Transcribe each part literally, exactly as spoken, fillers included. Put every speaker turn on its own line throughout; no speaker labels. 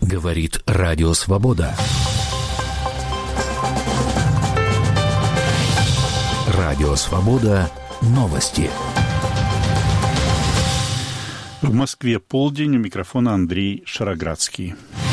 Говорит Радио Свобода. Радио Свобода. Новости.
В Москве полдень. У микрофона Андрей Шароградский.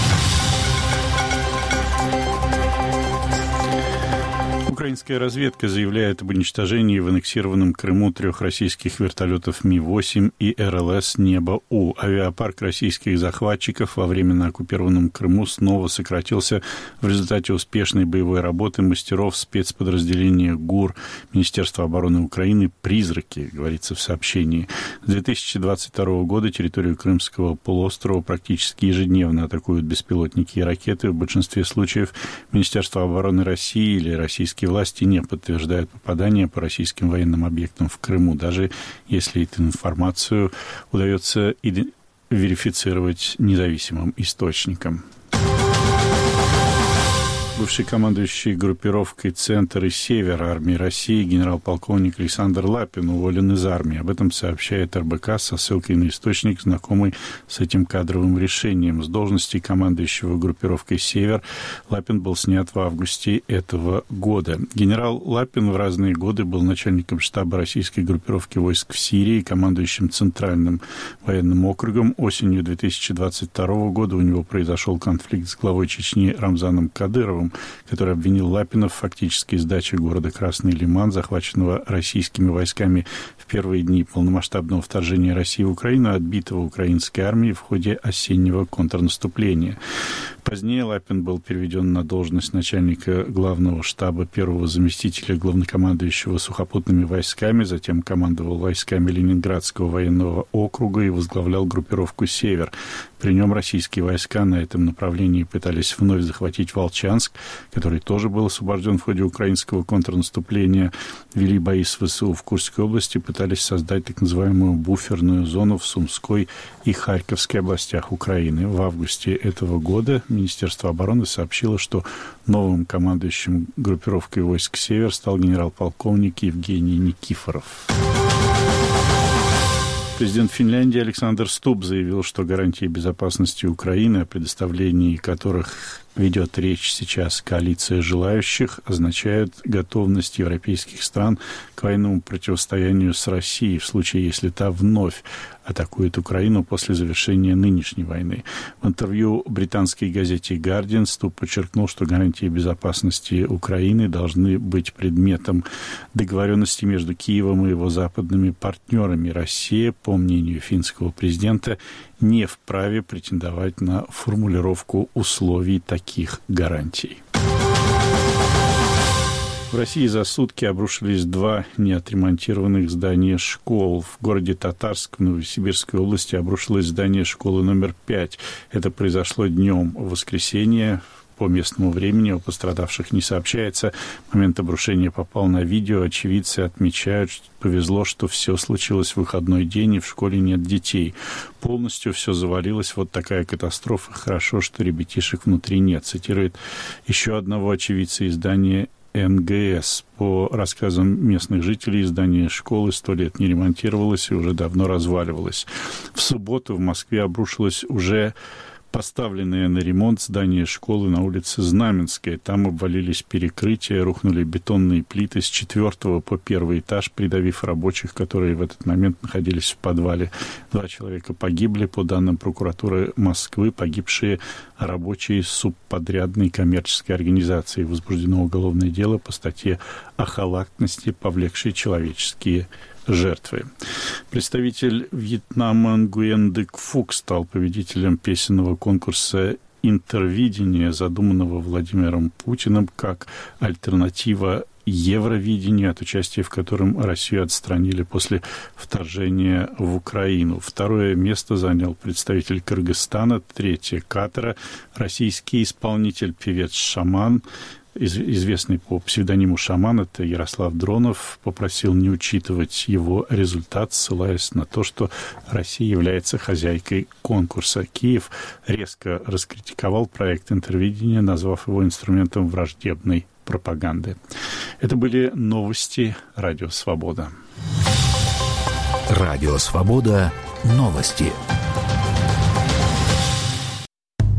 Украинская разведка заявляет об уничтожении в аннексированном Крыму трех российских вертолетов Ми восемь и Эр Эл Эс «Небо-У». Авиапарк российских захватчиков во временно оккупированном Крыму снова сократился в результате успешной боевой работы мастеров спецподразделения ГУР Министерства обороны Украины «Призраки», говорится в сообщении. С две тысячи двадцать второго года территорию Крымского полуострова практически ежедневно атакуют беспилотники и ракеты. В большинстве случаев Министерство обороны России или российские власти не подтверждают попадания по российским военным объектам в Крыму, даже если эту информацию удается верифицировать независимым источникам. Бывший командующий группировкой «Центр» и «Север» армии России генерал-полковник Александр Лапин уволен из армии. Об этом сообщает эр бэ ка со ссылкой на источник, знакомый с этим кадровым решением. С должности командующего группировкой «Север» Лапин был снят в августе этого года. Генерал Лапин в разные годы был начальником штаба российской группировки войск в Сирии, командующим Центральным военным округом. Осенью две тысячи двадцать второго года у него произошел конфликт с главой Чечни Рамзаном Кадыровым, который обвинил Лапина в фактической сдаче города Красный Лиман, захваченного российскими войсками в первые дни полномасштабного вторжения России в Украину, отбитого украинской армией в ходе осеннего контрнаступления. Позднее Лапин был переведен на должность начальника главного штаба, первого заместителя главнокомандующего сухопутными войсками, затем командовал войсками Ленинградского военного округа и возглавлял группировку «Север». При нем российские войска на этом направлении пытались вновь захватить Волчанск, который тоже был освобожден в ходе украинского контрнаступления. Вели бои с вэ эс у в Курской области, пытались создать так называемую буферную зону в Сумской и Харьковской областях Украины. В августе этого года Министерство обороны сообщило, что новым командующим группировкой войск «Север» стал генерал-полковник Евгений Никифоров. Президент Финляндии Александр Стуб заявил, что гарантии безопасности Украины, о предоставлении которых ведет речь сейчас коалиция желающих, означают готовность европейских стран к военному противостоянию с Россией в случае, если та вновь атакует Украину после завершения нынешней войны. В интервью британской газете «Гардиан» Стуб подчеркнул, что гарантии безопасности Украины должны быть предметом договоренности между Киевом и его западными партнерами. Россия, по мнению финского президента, не вправе претендовать на формулировку условий таких гарантий. В России за сутки обрушились два неотремонтированных здания школ. В городе Татарск в Новосибирской области обрушилось здание школы номер пять. Это произошло днем в воскресенье. По местному времени о пострадавших не сообщается. Момент обрушения попал на видео. Очевидцы отмечают, что повезло, что все случилось в выходной день, и в школе нет детей. Полностью все завалилось. Вот такая катастрофа. Хорошо, что ребятишек внутри нет. Цитирует еще одного очевидца издания эн гэ эс. По рассказам местных жителей, здание школы сто лет не ремонтировалось и уже давно разваливалось. В субботу в Москве обрушилось уже поставленное на ремонт здание школы на улице Знаменская. Там обвалились перекрытия, рухнули бетонные плиты с четвертого по первый этаж, придавив рабочих, которые в этот момент находились в подвале. Два человека погибли. По данным прокуратуры Москвы, погибшие рабочие субподрядной коммерческой организации. Возбуждено уголовное дело по статье о халатности, повлекшей человеческие жертвы. Представитель Вьетнама Нгуен Дык Фук стал победителем песенного конкурса «Интервидение», задуманного Владимиром Путиным как альтернатива Евровидению, от участия в котором Россию отстранили после вторжения в Украину. Второе место занял представитель Кыргызстана, третье — Катара, российский исполнитель, певец Шаман, известный по псевдониму Шаман, это Ярослав Дронов, попросил не учитывать его результат, ссылаясь на то, что Россия является хозяйкой конкурса. Киев резко раскритиковал проект интервидения, назвав его инструментом враждебной пропаганды. Это были новости Радио Свобода.
Радио Свобода. Новости.